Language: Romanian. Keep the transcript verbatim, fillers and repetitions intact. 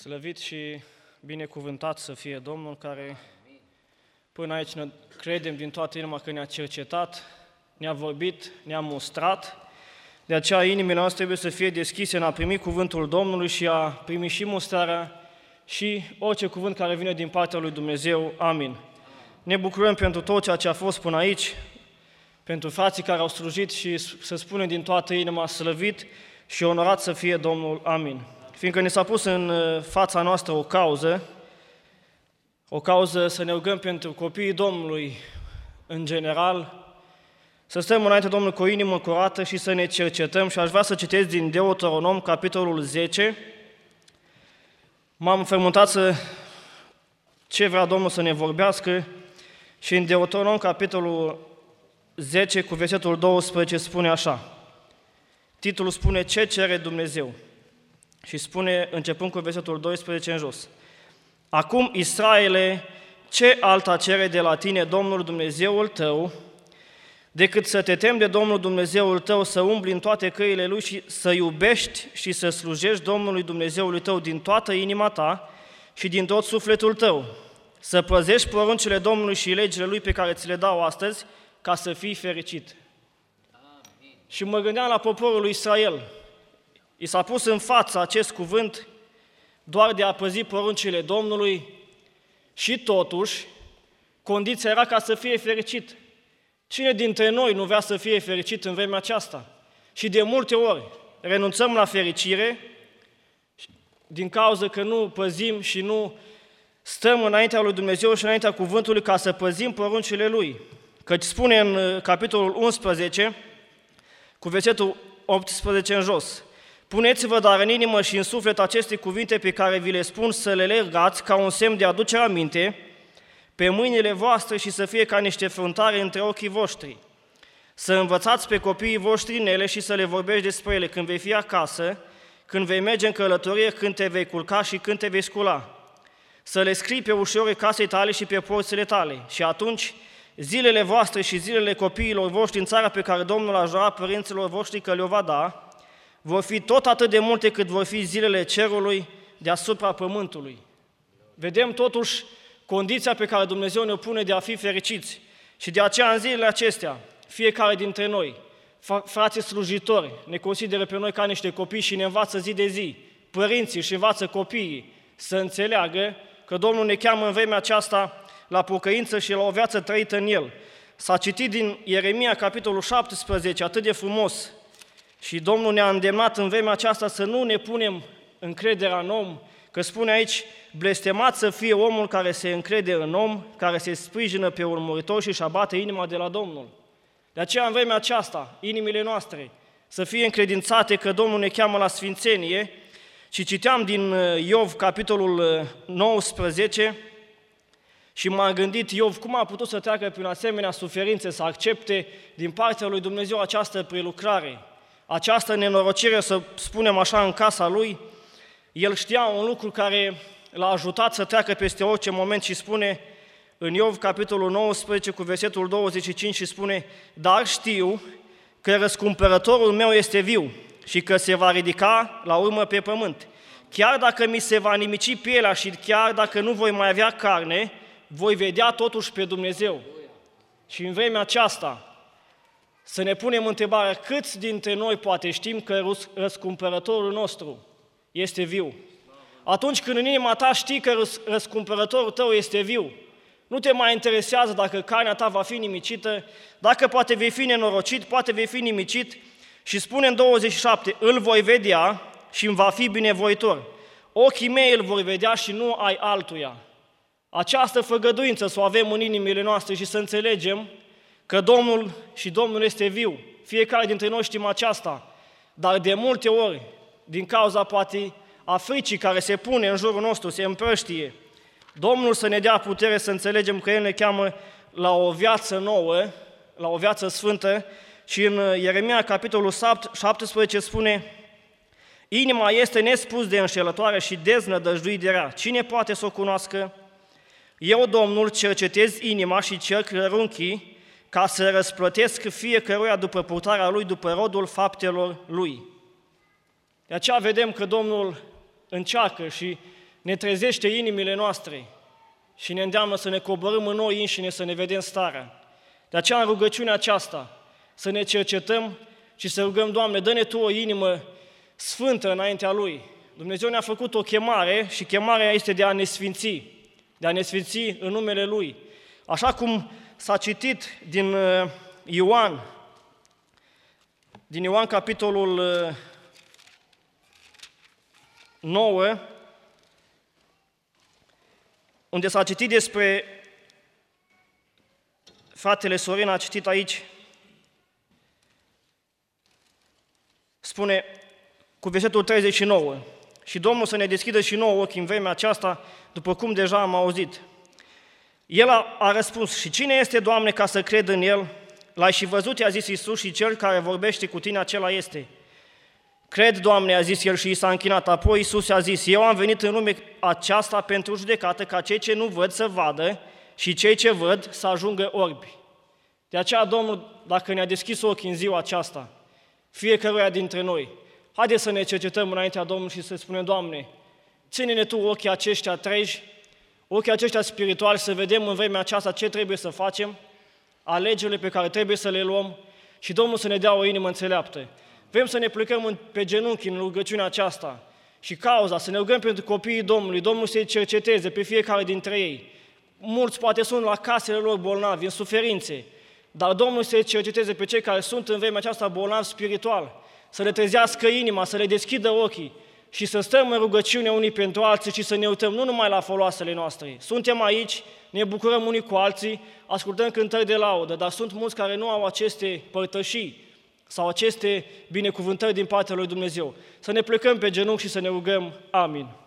Slăvit și binecuvântat să fie Domnul care până aici ne credem din toată inima că ne-a cercetat, ne-a vorbit, ne-a mustrat. De aceea inimile noastre trebuie să fie deschise în a primi cuvântul Domnului și a primi și mustrarea și orice cuvânt care vine din partea lui Dumnezeu. Amin. Ne bucurăm pentru tot ceea ce a fost până aici, pentru frații care au slujit și să spunem din toată inima slăvit și onorat să fie Domnul. Amin. Fiindcă ne s-a pus în fața noastră o cauză, o cauză să ne rugăm pentru copiii Domnului în general, să stăm înainte Domnului cu o inimă curată și să ne cercetăm. Și aș vrea să citesc din Deuteronom, capitolul zece. M-am înfrământat să ce vrea Domnul să ne vorbească și în Deuteronom, capitolul zece, cu versetul doisprezece, spune așa. Titlul spune Ce cere Dumnezeu? Și spune, începând cu versetul doisprezece în jos. Acum, Israele, ce alta cere de la tine Domnul Dumnezeul tău, decât să te temi de Domnul Dumnezeul tău, să umbli în toate căile Lui și să iubești și să slujești Domnului Dumnezeului tău din toată inima ta și din tot sufletul tău, să păzești poruncile Domnului și legile Lui pe care ți le dau astăzi, ca să fii fericit. Amin. Și mă gândeam la poporul lui Israel. I s-a pus în față acest cuvânt doar de a păzi poruncile Domnului și totuși condiția era ca să fie fericit. Cine dintre noi nu vrea să fie fericit în vremea aceasta? Și de multe ori renunțăm la fericire din cauza că nu păzim și nu stăm înaintea lui Dumnezeu și înaintea cuvântului ca să păzim poruncile Lui. Căci spune în capitolul unsprezece, cu versetul optsprezece în jos, puneți-vă dar în inimă și în suflet aceste cuvinte pe care vi le spun, să le legați ca un semn de aducere aminte pe mâinile voastre și să fie ca niște fruntare între ochii voștri. Să învățați pe copiii voștri în ele și să le vorbești despre ele când vei fi acasă, când vei merge în călătorie, când te vei culca și când te vei scula. Să le scrii pe ușoare casei tale și pe porțile tale. Și atunci zilele voastre și zilele copiilor voștri în țara pe care Domnul a jurat părinților voștri că le-o va da, vor fi tot atât de multe cât vor fi zilele cerului deasupra pământului. Vedem totuși condiția pe care Dumnezeu ne pune de a fi fericiți. Și de aceea în zilele acestea, fiecare dintre noi, frații slujitori, ne consideră pe noi ca niște copii și ne învață zi de zi. Părinții și învață copiii să înțeleagă că Domnul ne cheamă în vremea aceasta la pocăință și la o viață trăită în El. S-a citit din Ieremia, capitolul șaptesprezece, atât de frumos, și Domnul ne-a îndemnat în vremea aceasta să nu ne punem încrederea în om, că spune aici, blestemat să fie omul care se încrede în om, care se sprijină pe urmăritor și își abate inima de la Domnul. De aceea, în vremea aceasta, inimile noastre să fie încredințate că Domnul ne cheamă la sfințenie. Și citeam din Iov, capitolul nouăsprezece, și m-am gândit, Iov, cum a putut să treacă prin asemenea suferințe, să accepte din partea lui Dumnezeu această prelucrare, această nenorocire, să spunem așa, în casa lui. El știa un lucru care l-a ajutat să treacă peste orice moment și spune în Iov, capitolul nouăsprezece, cu versetul douăzeci și cinci, și spune, dar știu că răscumpărătorul meu este viu și că se va ridica la urmă pe pământ. Chiar dacă mi se va nimici pielea și chiar dacă nu voi mai avea carne, voi vedea totuși pe Dumnezeu. Și în vremea aceasta să ne punem întrebarea, câți dintre noi poate știm că răscumpărătorul nostru este viu? Atunci când în inima ta știi că răscumpărătorul tău este viu, nu te mai interesează dacă carnea ta va fi nimicită, dacă poate vei fi nenorocit, poate vei fi nimicit. Și spune în douăzeci și șapte, îl voi vedea și îmi va fi binevoitor. Ochii mei îl vor vedea și nu ai altuia. Această făgăduință să o avem în inimile noastre și să înțelegem că Domnul și Domnul este viu. Fiecare dintre noi știm aceasta, dar de multe ori, din cauza poate a fricii care se pune în jurul nostru, se împrăștie, Domnul să ne dea putere să înțelegem că El ne cheamă la o viață nouă, la o viață sfântă. Și în Ieremia, capitolul șaptesprezece, spune, inima este nespus de înșelătoare și deznădăjduit de rea. Cine poate să o cunoască? Eu, Domnul, cercetez inima și cerc rărunchii, ca să răsplătesc fiecăruia după purtarea lui, după rodul faptelor lui. De aceea vedem că Domnul încearcă și ne trezește inimile noastre și ne îndeamnă să ne coborâm în noi înșine, să ne vedem starea. De aceea, în rugăciunea aceasta, să ne cercetăm și să rugăm, Doamne, dă-ne Tu o inimă sfântă înaintea Lui. Dumnezeu ne-a făcut o chemare și chemarea este de a ne sfinți, de a ne sfinți în numele Lui. Așa cum s-a citit din Ioan, din Ioan capitolul nouă, unde s-a citit despre fratele Sorin, a citit aici, spune cu versetul treizeci și nouă, și Domnul să ne deschidă și nouă ochii în vremea aceasta, după cum deja am auzit. El a, a răspuns, și cine este, Doamne, ca să cred în El? L-ai și văzut, i-a zis Iisus, și Cel care vorbește cu tine, acela este. Cred, Doamne, a zis el și i s-a închinat. Apoi Iisus a zis, eu am venit în lume aceasta pentru judecată, ca cei ce nu văd să vadă și cei ce văd să ajungă orbi. De aceea, Domnul, dacă ne-a deschis ochii în ziua aceasta, fiecăruia dintre noi, haideți să ne cercetăm înaintea Domnului și să spunem, Doamne, ține-ne Tu ochii aceștia treji, ochii aceștia spirituali, să vedem în vremea aceasta ce trebuie să facem, alegerile pe care trebuie să le luăm și Domnul să ne dea o inimă înțeleaptă. Vrem să ne plecăm pe genunchi în rugăciunea aceasta și cauza, să ne rugăm pentru copiii Domnului, Domnul să-i cerceteze pe fiecare dintre ei. Mulți poate sunt la casele lor bolnavi, în suferințe, dar Domnul să-i cerceteze pe cei care sunt în vremea aceasta bolnavi spiritual, să le trezească inima, să le deschidă ochii și să stăm în rugăciune unii pentru alții și să ne uităm nu numai la foloasele noastre. Suntem aici, ne bucurăm unii cu alții, ascultăm cântări de laudă, dar sunt mulți care nu au aceste părtășii sau aceste binecuvântări din partea lui Dumnezeu. Să ne plecăm pe genunchi și să ne rugăm. Amin.